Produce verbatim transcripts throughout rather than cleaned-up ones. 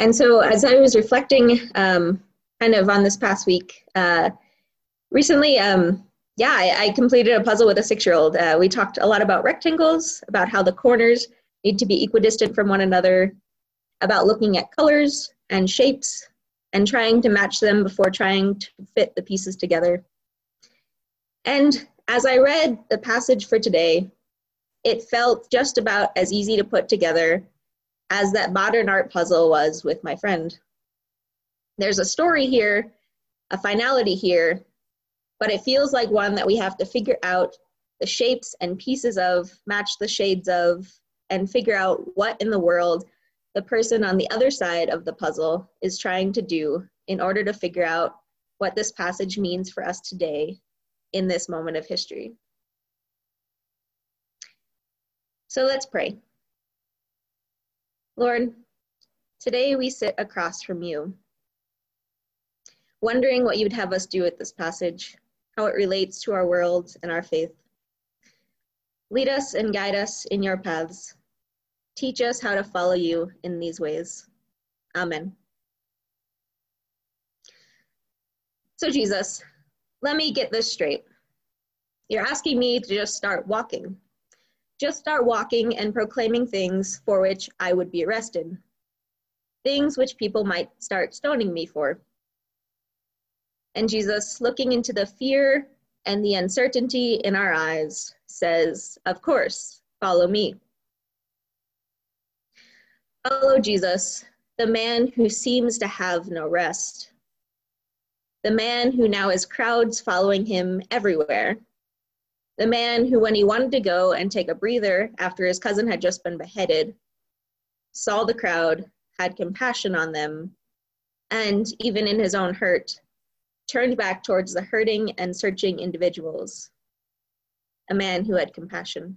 And so as I was reflecting um, kind of on this past week, uh, recently, um, yeah, I, I completed a puzzle with a six-year-old. Uh, we talked a lot about rectangles, about how the corners need to be equidistant from one another, about looking at colors and shapes and trying to match them before trying to fit the pieces together. And as I read the passage for today, it felt just about as easy to put together as that modern art puzzle was with my friend. There's a story here, a finality here, but it feels like one that we have to figure out the shapes and pieces of, match the shades of, and figure out what in the world the person on the other side of the puzzle is trying to do in order to figure out what this passage means for us today in this moment of history. So let's pray. Lord, today we sit across from you, wondering what you'd have us do with this passage, how it relates to our world and our faith. Lead us and guide us in your paths. Teach us how to follow you in these ways. Amen. So Jesus, let me get this straight. You're asking me to just start walking. Just start walking and proclaiming things for which I would be arrested. Things which people might start stoning me for. And Jesus, looking into the fear and the uncertainty in our eyes, says, of course, follow me. Follow Jesus, the man who seems to have no rest. The man who now has crowds following him everywhere. The man who, when he wanted to go and take a breather after his cousin had just been beheaded, saw the crowd, had compassion on them, and even in his own hurt, turned back towards the hurting and searching individuals. A man who had compassion.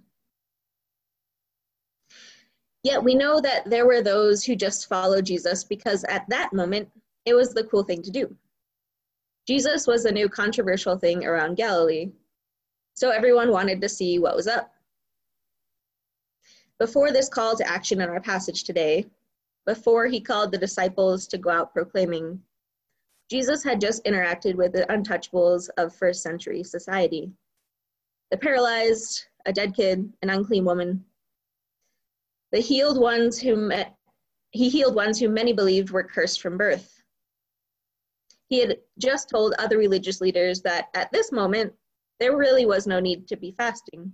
Yet we know that there were those who just followed Jesus because at that moment, it was the cool thing to do. Jesus was the new controversial thing around Galilee, so everyone wanted to see what was up. Before this call to action in our passage today, before he called the disciples to go out proclaiming, Jesus had just interacted with the untouchables of first century society. The paralyzed, a dead kid, an unclean woman. The healed ones whom he healed ones whom many believed were cursed from birth. He had just told other religious leaders that at this moment, there really was no need to be fasting.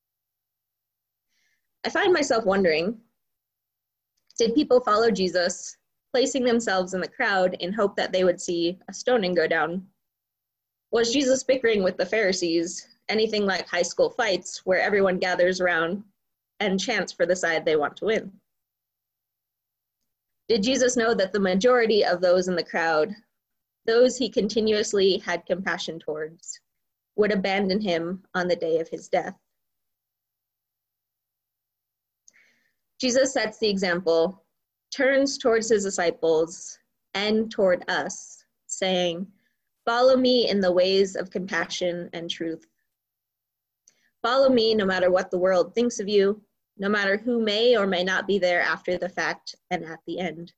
I find myself wondering, did people follow Jesus, placing themselves in the crowd in hope that they would see a stoning go down? Was Jesus bickering with the Pharisees, anything like high school fights where everyone gathers around and chants for the side they want to win? Did Jesus know that the majority of those in the crowd, those he continuously had compassion towards, would abandon him on the day of his death? Jesus sets the example, turns towards his disciples and toward us, saying, follow me in the ways of compassion and truth. Follow me no matter what the world thinks of you, no matter who may or may not be there after the fact and at the end.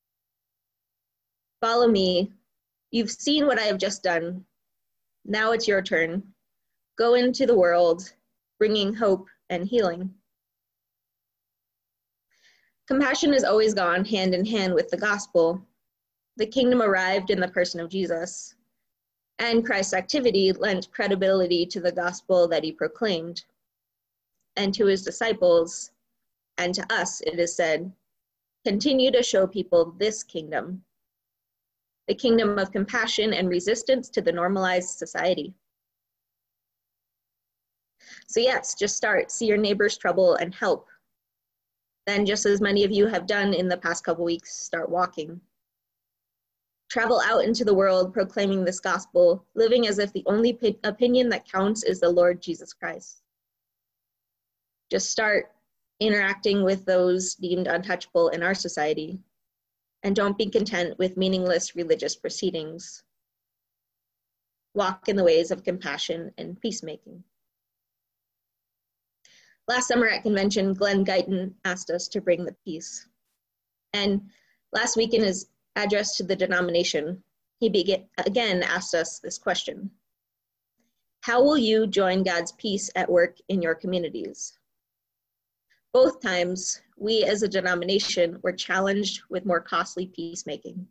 Follow me. You've seen what I have just done. Now it's your turn. Go into the world, bringing hope and healing. Compassion has always gone hand in hand with the gospel. The kingdom arrived in the person of Jesus, and Christ's activity lent credibility to the gospel that he proclaimed. And to his disciples, and to us, it is said, continue to show people this kingdom, the kingdom of compassion and resistance to the normalized society. So yes, just start, see your neighbor's trouble and help. Then, just as many of you have done in the past couple weeks, start walking. Travel out into the world proclaiming this gospel, living as if the only p- opinion that counts is the Lord Jesus Christ. Just start interacting with those deemed untouchable in our society, and don't be content with meaningless religious proceedings. Walk in the ways of compassion and peacemaking. Last summer at convention, Glenn Guyton asked us to bring the peace. And Last week in his address to the denomination, he began, again asked us this question: how will you join God's peace at work in your communities? Both times, we as a denomination were challenged with more costly peacemaking.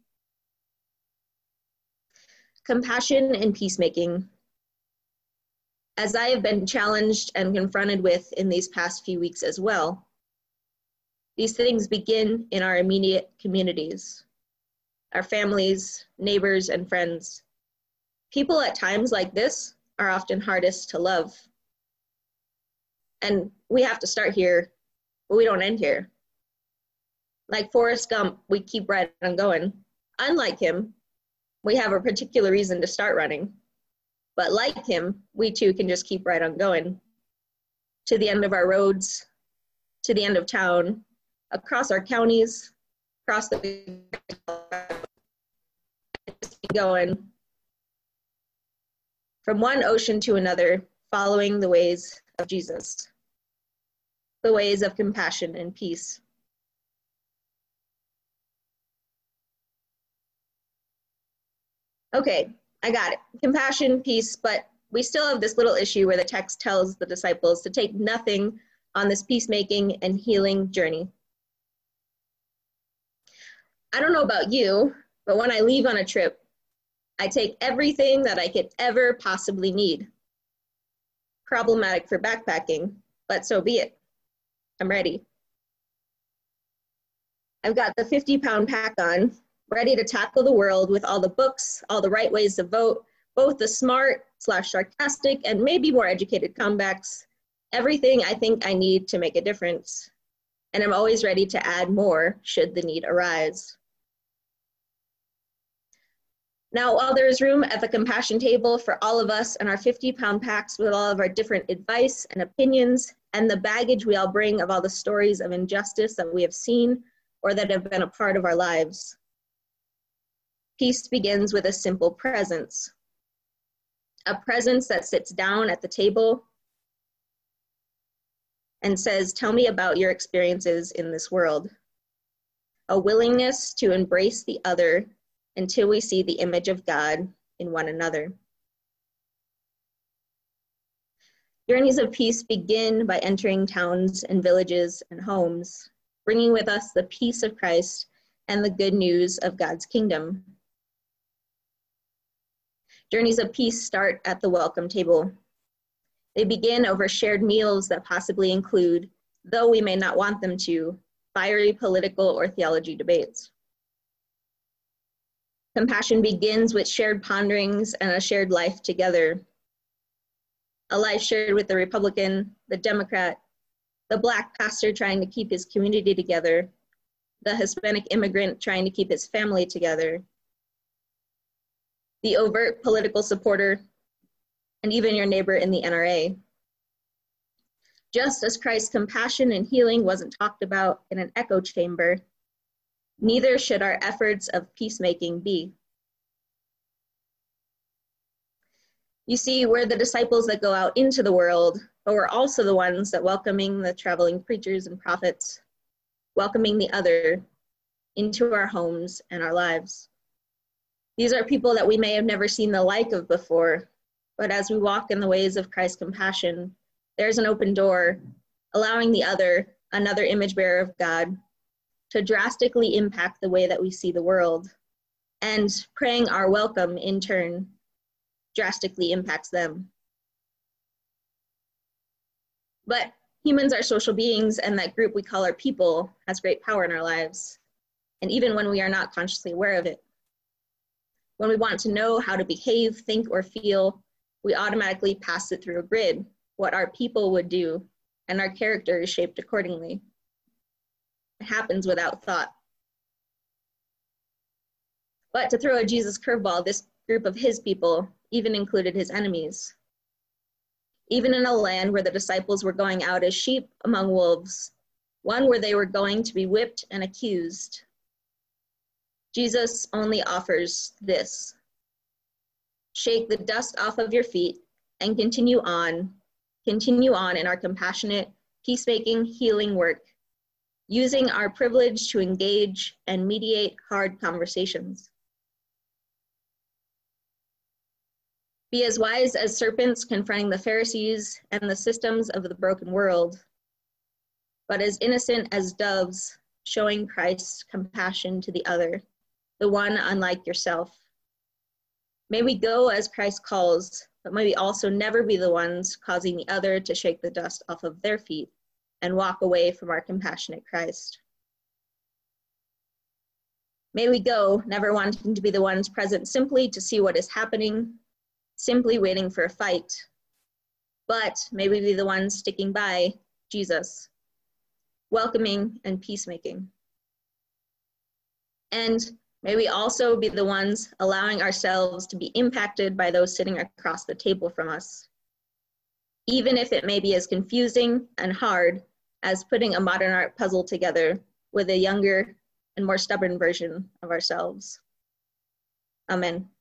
Compassion and peacemaking. As I have been challenged and confronted with in these past few weeks as well, these things begin in our immediate communities, our families, neighbors, and friends. People at times like this are often hardest to love. And we have to start here, but we don't end here. Like Forrest Gump, we keep right on going. Unlike him, we have a particular reason to start running. But like him, we too can just keep right on going. To the end of our roads, to the end of town, across our counties, across the just keep going. From one ocean to another, following the ways of Jesus, the ways of compassion and peace. Okay, I got it. Compassion, peace, but we still have this little issue where the text tells the disciples to take nothing on this peacemaking and healing journey. I don't know about you, but when I leave on a trip, I take everything that I could ever possibly need. Problematic for backpacking, but so be it. I'm ready. I've got the fifty pound pack on, ready to tackle the world with all the books, all the right ways to vote, both the smart slash sarcastic and maybe more educated comebacks, everything I think I need to make a difference. And I'm always ready to add more should the need arise. Now, while there is room at the compassion table for all of us and our fifty pound packs with all of our different advice and opinions and the baggage we all bring of all the stories of injustice that we have seen or that have been a part of our lives, peace begins with a simple presence. A presence that sits down at the table and says, tell me about your experiences in this world. A willingness to embrace the other until we see the image of God in one another. Journeys of peace begin by entering towns and villages and homes, bringing with us the peace of Christ and the good news of God's kingdom. Journeys of peace start at the welcome table. They begin over shared meals that possibly include, though we may not want them to, fiery political or theology debates. Compassion begins with shared ponderings and a shared life together. A life shared with the Republican, the Democrat, the Black pastor trying to keep his community together, the Hispanic immigrant trying to keep his family together, the overt political supporter, and even your neighbor in the N R A. Just as Christ's compassion and healing wasn't talked about in an echo chamber, neither should our efforts of peacemaking be. You see, we're the disciples that go out into the world, but we're also the ones that welcoming the traveling preachers and prophets, welcoming the other into our homes and our lives. These are people that we may have never seen the like of before, but as we walk in the ways of Christ's compassion, there's an open door, allowing the other, another image bearer of God, to drastically impact the way that we see the world, and praying our welcome in turn drastically impacts them. But humans are social beings, and that group we call our people has great power in our lives, and even when we are not consciously aware of it. When we want to know how to behave, think, or feel, we automatically pass it through a grid, what our people would do, and our character is shaped accordingly. It happens without thought. But to throw a Jesus curveball, this group of his people even included his enemies. Even in a land where the disciples were going out as sheep among wolves, one where they were going to be whipped and accused, Jesus only offers this: shake the dust off of your feet and continue on, continue on in our compassionate, peacemaking, healing work using our privilege to engage and mediate hard conversations. Be as wise as serpents confronting the Pharisees and the systems of the broken world, but as innocent as doves, showing Christ's compassion to the other, the one unlike yourself. May we go as Christ calls, but may we also never be the ones causing the other to shake the dust off of their feet and walk away from our compassionate Christ. May we go, never wanting to be the ones present simply to see what is happening, simply waiting for a fight, but may we be the ones sticking by Jesus, welcoming and peacemaking. And may we also be the ones allowing ourselves to be impacted by those sitting across the table from us, even if it may be as confusing and hard as putting a modern art puzzle together with a younger and more stubborn version of ourselves. Amen.